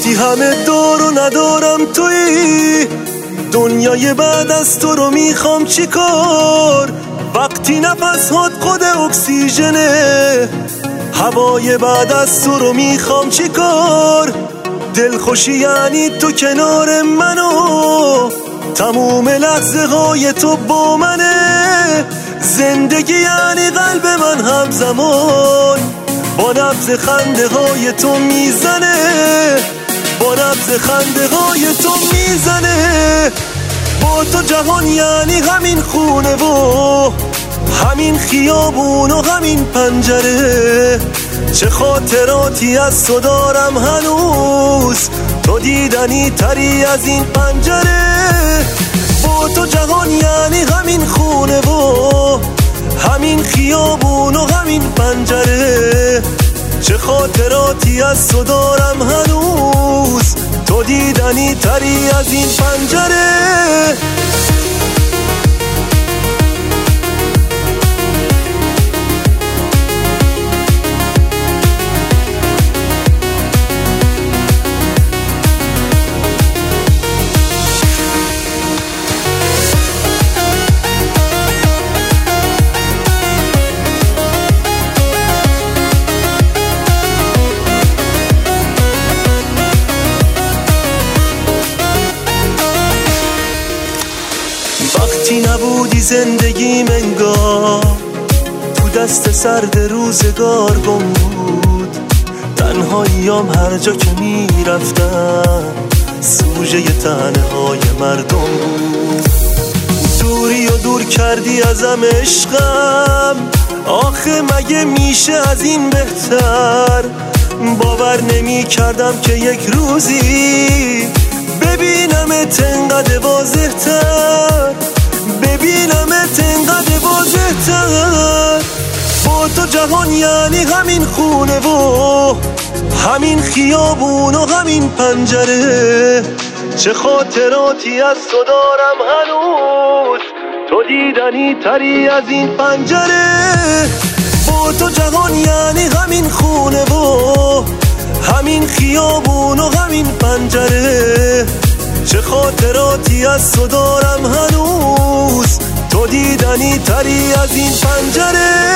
وقتی همه دارو ندارم تویی، دنیای بعد از تو رو میخوام چیکار؟ وقتی نفس هات خود اکسیژنه، هوای بعد از تو رو میخوام چیکار؟ دلخوشی یعنی تو کنار منو، تموم لحظه های تو با منه. زندگی یعنی قلب من همزمان با نبض خنده های تو میزنه، با نبض خنده های تو میزنه. با تو جهان یعنی همین خونه و همین خیابون و همین پنجره. چه خاطراتی از تو دارم هنوز، تو دیدنی تری از این پنجره. با تو جهان یعنی همین خونه و همین خیابون و همین پنجره. چه خاطراتی از تو دارم هنوز، تو دیدنی تری از این پنجره. وقتی نبودی زندگیم انگار تو دست سرد روزگار گم بود. تنهاییام هر جا که میرفتم سوژه تنهای مردم بود. دوری و دور کردی ازم عشقم، آخه مگه میشه از این بهتر؟ باور نمی کردم که یک روزی ببینمت انقدر واضح‌تر، ببینمت انقدر واضح‌تر. با تو جهان یعنی همین خونه و همین خیابون و همین پنجره. چه خاطراتی از تو دارم هنوز، تو دیدنی تری از این پنجره. با تو جهان یعنی همین خونه و همین خیابون و همین پنجره. چه خاطراتی از تو دارم هنوز، تو دیدنی تری از این پنجره.